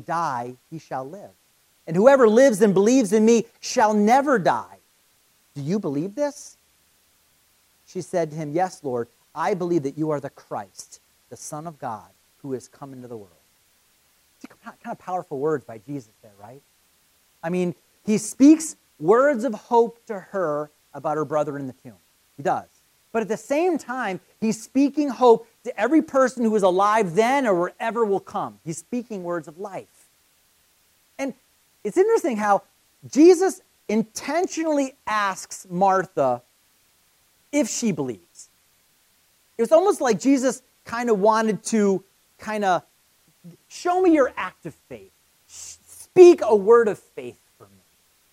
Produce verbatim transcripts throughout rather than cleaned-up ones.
die, he shall live. And whoever lives and believes in me shall never die. Do you believe this? She said to him, yes, Lord, I believe that you are the Christ, the Son of God, who has come into the world. It's kind of powerful words by Jesus there, right? I mean, he speaks words of hope to her about her brother in the tomb. He does. But at the same time, he's speaking hope to every person who is alive then or wherever will come. He's speaking words of life. And it's interesting how Jesus intentionally asks Martha if she believes. It was almost like Jesus kind of wanted to kind of show me your act of faith. Speak a word of faith for me.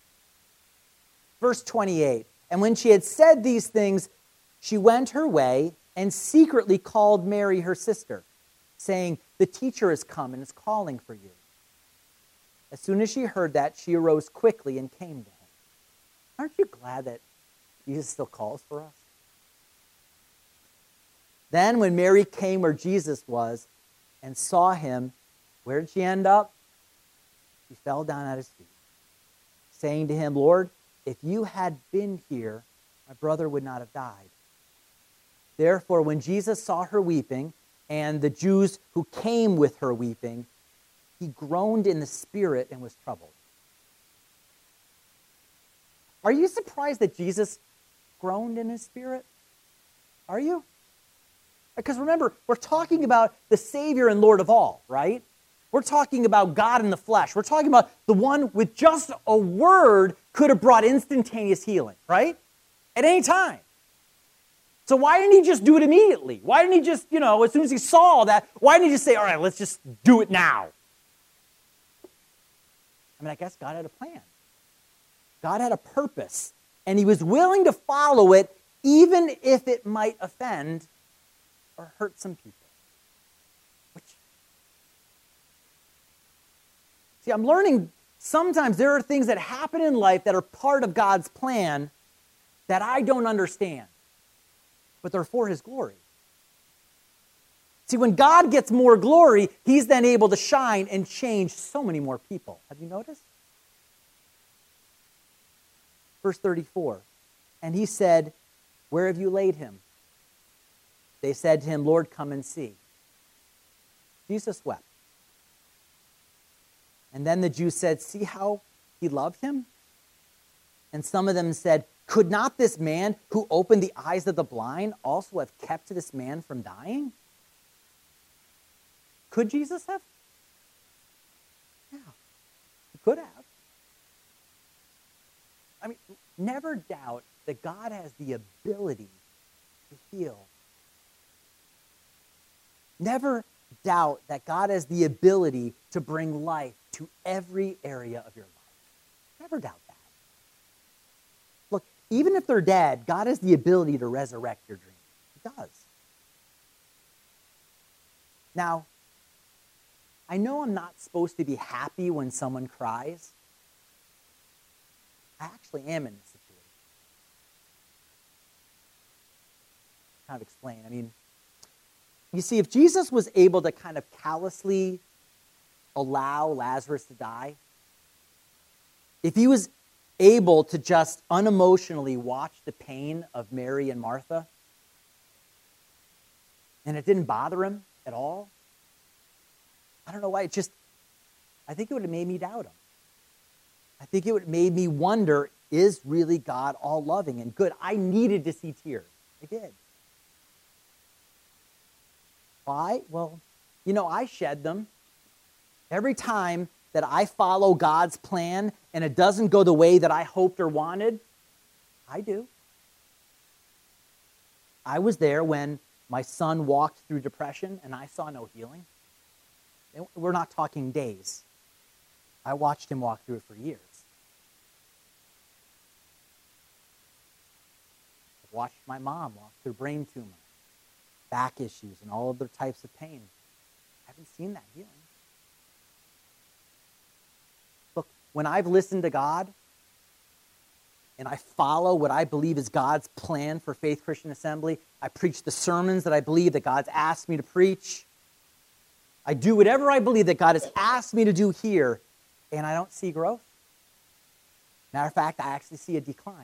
Verse twenty-eight, and when she had said these things, she went her way and secretly called Mary, her sister, saying, the teacher has come and is calling for you. As soon as she heard that, she arose quickly and came to him. Aren't you glad that Jesus still calls for us? Then when Mary came where Jesus was and saw him, where did she end up? She fell down at his feet, saying to him, Lord, if you had been here, my brother would not have died. Therefore, when Jesus saw her weeping, and the Jews who came with her weeping, he groaned in the spirit and was troubled. Are you surprised that Jesus groaned in his spirit? Are you? Because remember, we're talking about the Savior and Lord of all, right? We're talking about God in the flesh. We're talking about the one with just a word could have brought instantaneous healing, right? At any time. So why didn't he just do it immediately? Why didn't he just, you know, as soon as he saw that, why didn't he just say, all right, let's just do it now? I mean, I guess God had a plan. God had a purpose, and he was willing to follow it even if it might offend or hurt some people. Which, see, I'm learning sometimes there are things that happen in life that are part of God's plan that I don't understand, but they're for his glory. See, when God gets more glory, he's then able to shine and change so many more people. Have you noticed? Verse thirty-four, and he said, where have you laid him? They said to him, Lord, come and see. Jesus wept. And then the Jews said, see how he loved him? And some of them said, could not this man who opened the eyes of the blind also have kept this man from dying? Could Jesus have? Yeah, he could have. I mean, never doubt that God has the ability to heal. Never doubt that God has the ability to bring life to every area of your life. Never doubt that. Look, even if they're dead, God has the ability to resurrect your dream. He does. Now, I know I'm not supposed to be happy when someone cries. I actually am in this situation. Kind of explain. I mean, you see, if Jesus was able to kind of callously allow Lazarus to die, if he was able to just unemotionally watch the pain of Mary and Martha, and it didn't bother him at all, I don't know why, it just, I think it would have made me doubt him. I think it would have made me wonder, is really God all loving and good? I needed to see tears. I did. Why? Well, you know, I shed them. Every time that I follow God's plan and it doesn't go the way that I hoped or wanted, I do. I was there when my son walked through depression and I saw no healing. We're not talking days. I watched him walk through it for years. I watched my mom walk through brain tumor, back issues, and all other types of pain. I haven't seen that healing. Look, when I've listened to God and I follow what I believe is God's plan for Faith Christian Assembly, I preach the sermons that I believe that God's asked me to preach, I do whatever I believe that God has asked me to do here, and I don't see growth. Matter of fact, I actually see a decline.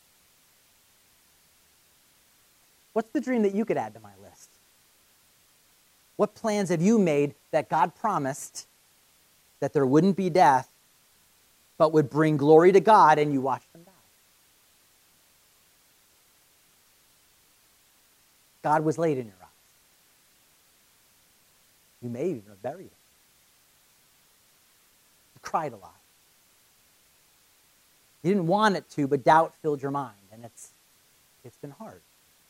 What's the dream that you could add to my list? What plans have you made that God promised that there wouldn't be death, but would bring glory to God, and you watch them die? God was late in your eyes. You may even have buried it. You cried a lot. You didn't want it to, but doubt filled your mind, and it's it's been hard.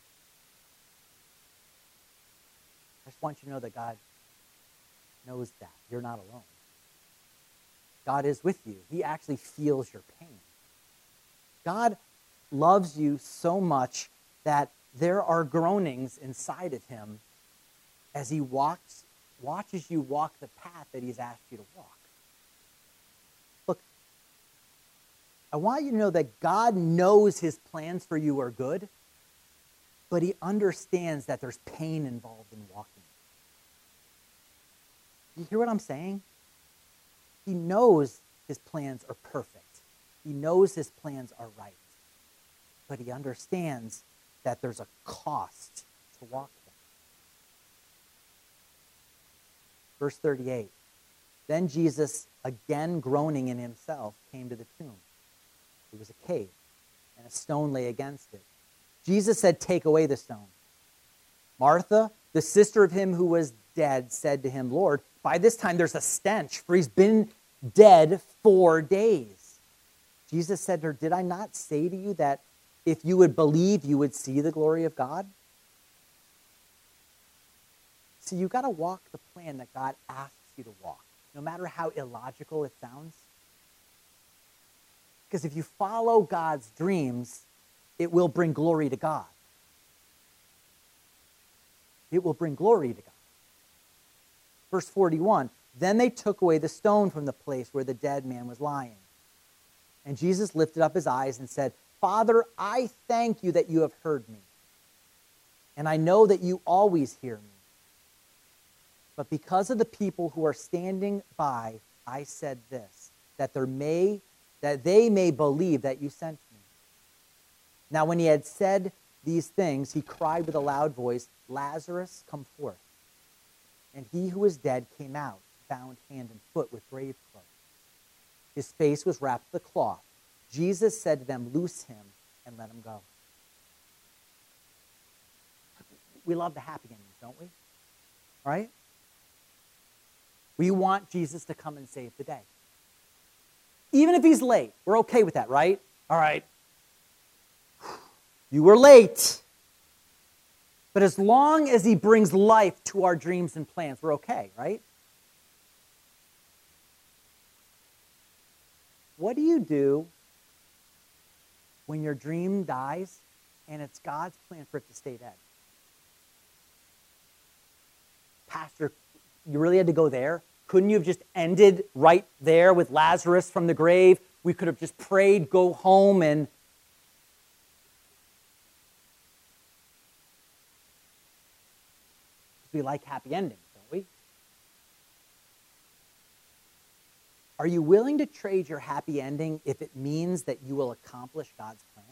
I just want you to know that God knows that. You're not alone. God is with you. He actually feels your pain. God loves you so much that there are groanings inside of him as he walks, watches you walk the path that he's asked you to walk. Look, I want you to know that God knows his plans for you are good, but he understands that there's pain involved in walking. You hear what I'm saying? He knows his plans are perfect. He knows his plans are right. But he understands that there's a cost to walk them. Verse thirty-eight. Then Jesus, again groaning in himself, came to the tomb. It was a cave, and a stone lay against it. Jesus said, "Take away the stone." Martha, the sister of him who was dead, said to him, "Lord, by this time there's a stench, for he's been dead four days." Jesus said to her, "Did I not say to you that if you would believe, you would see the glory of God?" See, you've got to walk the plan that God asks you to walk, no matter how illogical it sounds. Because if you follow God's dreams, it will bring glory to God. It will bring glory to God. Verse forty-one, then they took away the stone from the place where the dead man was lying. And Jesus lifted up his eyes and said, "Father, I thank you that you have heard me. And I know that you always hear me. But because of the people who are standing by, I said this, that there may, that they may believe that you sent me." Now when he had said these things, he cried with a loud voice, "Lazarus, come forth." And he who was dead came out, bound hand and foot with grave clothes. His face was wrapped with a cloth. Jesus said to them, "Loose him and let him go." We love the happy endings, don't we? Right? We want Jesus to come and save the day. Even if he's late, we're okay with that, right? All right. You were late. But as long as he brings life to our dreams and plans, we're okay, right? What do you do when your dream dies and it's God's plan for it to stay dead? Pastor, you really had to go there? Couldn't you have just ended right there with Lazarus from the grave? We could have just prayed, go home, and we like happy endings, don't we? Are you willing to trade your happy ending if it means that you will accomplish God's plan?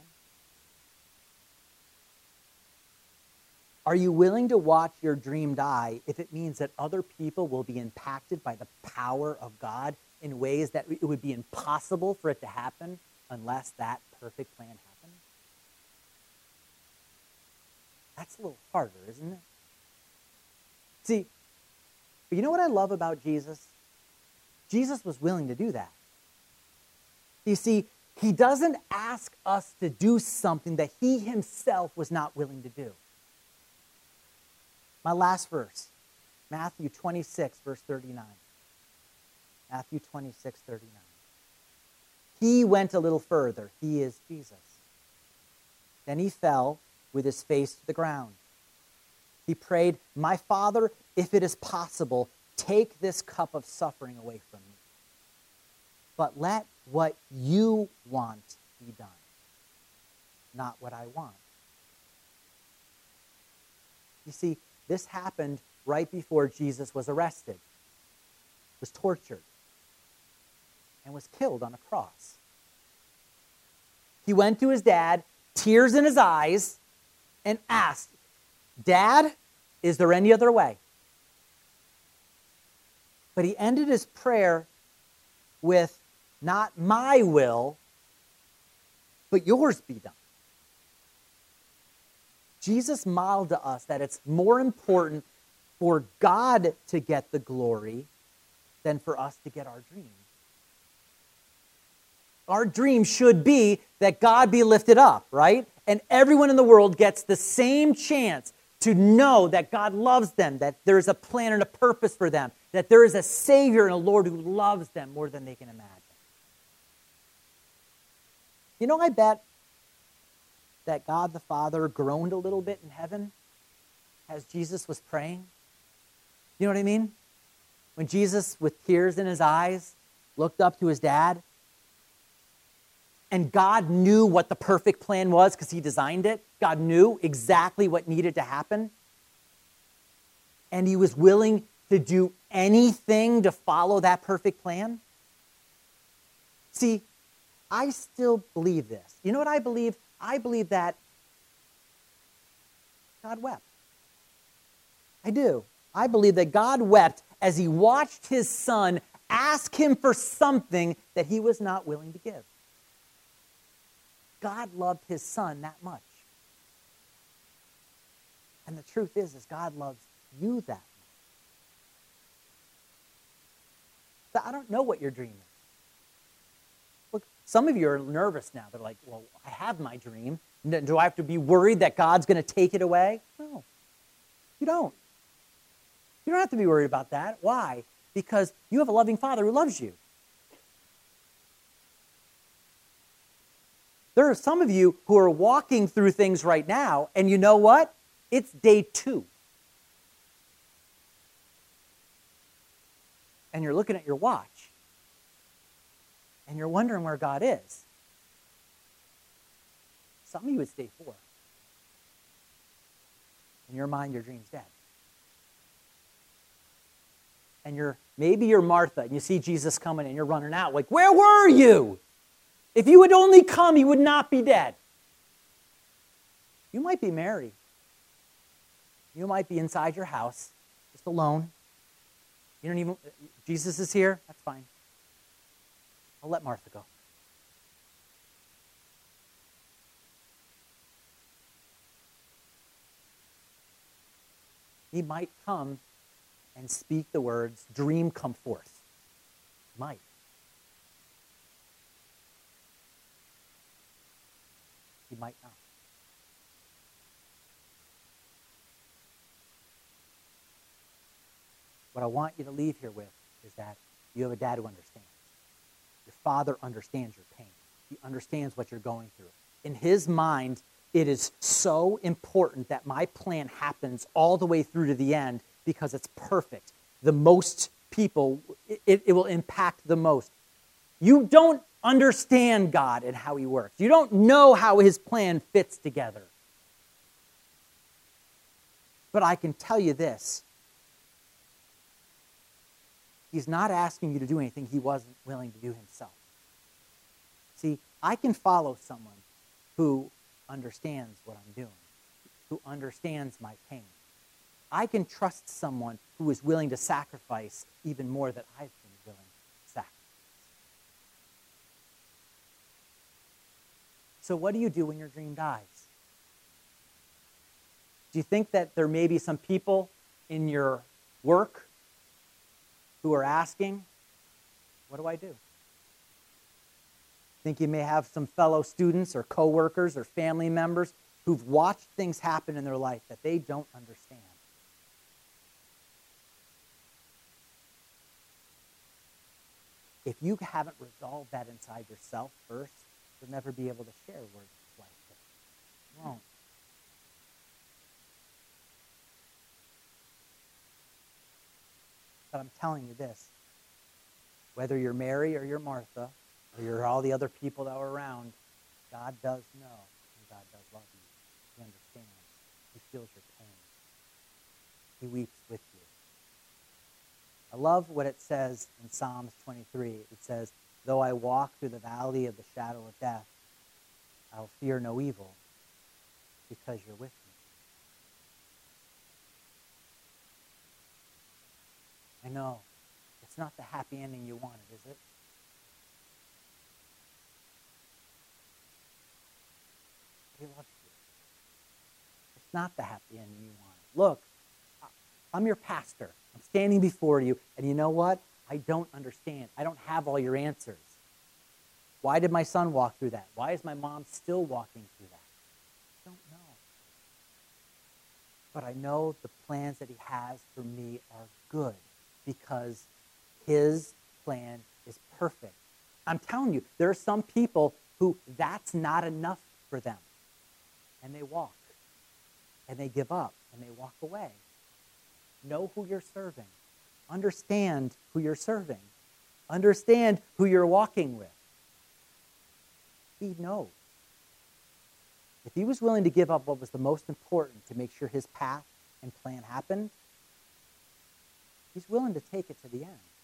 Are you willing to watch your dream die if it means that other people will be impacted by the power of God in ways that it would be impossible for it to happen unless that perfect plan happened? That's a little harder, isn't it? See, but you know what I love about Jesus? Jesus was willing to do that. You see, he doesn't ask us to do something that he himself was not willing to do. My last verse, Matthew twenty-six, verse thirty-nine. Matthew twenty-six, thirty-nine. He went a little further. He is Jesus. Then he fell with his face to the ground. He prayed, "My Father, if it is possible, take this cup of suffering away from me. But let what you want be done, not what I want." You see, this happened right before Jesus was arrested. was tortured and was killed on a cross. He went to his dad, tears in his eyes, and asked, "Dad, is there any other way?" But he ended his prayer with, "Not my will, but yours be done." Jesus modeled to us that it's more important for God to get the glory than for us to get our dream. Our dream should be that God be lifted up, right? And everyone in the world gets the same chance to know that God loves them, that there is a plan and a purpose for them, that there is a Savior and a Lord who loves them more than they can imagine. You know, I bet that God the Father groaned a little bit in heaven as Jesus was praying. You know what I mean? When Jesus, with tears in his eyes, looked up to his dad, and God knew what the perfect plan was because he designed it. God knew exactly what needed to happen. And he was willing to do anything to follow that perfect plan. See, I still believe this. You know what I believe? I believe that God wept. I do. I believe that God wept as he watched his son ask him for something that he was not willing to give. God loved his son that much. And the truth is, is God loves you that much. So I don't know what your dream is. Look, some of you are nervous now. They're like, well, I have my dream. Do I have to be worried that God's going to take it away? No, you don't. You don't have to be worried about that. Why? Because you have a loving Father who loves you. There are some of you who are walking through things right now, and you know what? It's day two. And you're looking at your watch, and you're wondering where God is. Some of you, it's day four. In your mind, your dream's dead. And you're maybe you're Martha, and you see Jesus coming, and you're running out, like, where were you? If you would only come, he would not be dead. You might be Mary. You might be inside your house, just alone. You don't even, Jesus is here, that's fine. I'll let Martha go. He might come and speak the words, dream come forth. Might. He might not. What I want you to leave here with is that you have a dad who understands. Your father understands your pain. He understands what you're going through. In his mind, it is so important that my plan happens all the way through to the end because it's perfect. The most people, it, it will impact the most. You don't understand God and how he works. You don't know how his plan fits together. But I can tell you this. He's not asking you to do anything he wasn't willing to do himself. See, I can follow someone who understands what I'm doing, who understands my pain. I can trust someone who is willing to sacrifice even more than I've been willing to sacrifice. So what do you do when your dream dies? Do you think that there may be some people in your work who are asking, what do I do? Think you may have some fellow students or coworkers or family members who've watched things happen in their life that they don't understand. If you haven't resolved that inside yourself first, you'll never be able to share words like this. You won't. But I'm telling you this, whether you're Mary or you're Martha, or you're all the other people that are around, God does know, and God does love you. He understands. He feels your pain. He weeps with you. I love what it says in Psalms twenty-three. It says, though I walk through the valley of the shadow of death, I'll fear no evil because you're with me. I know it's not the happy ending you wanted, is it? He loves you. It's not the happy ending you wanted. Look, I'm your pastor. I'm standing before you, and you know what? I don't understand. I don't have all your answers. Why did my son walk through that? Why is my mom still walking through that? I don't know. But I know the plans that he has for me are good because his plan is perfect. I'm telling you, there are some people who that's not enough for them. And they walk, and they give up, and they walk away. Know who you're serving. Understand who you're serving. Understand who you're walking with. He knows. If he was willing to give up what was the most important to make sure his path and plan happened, he's willing to take it to the end.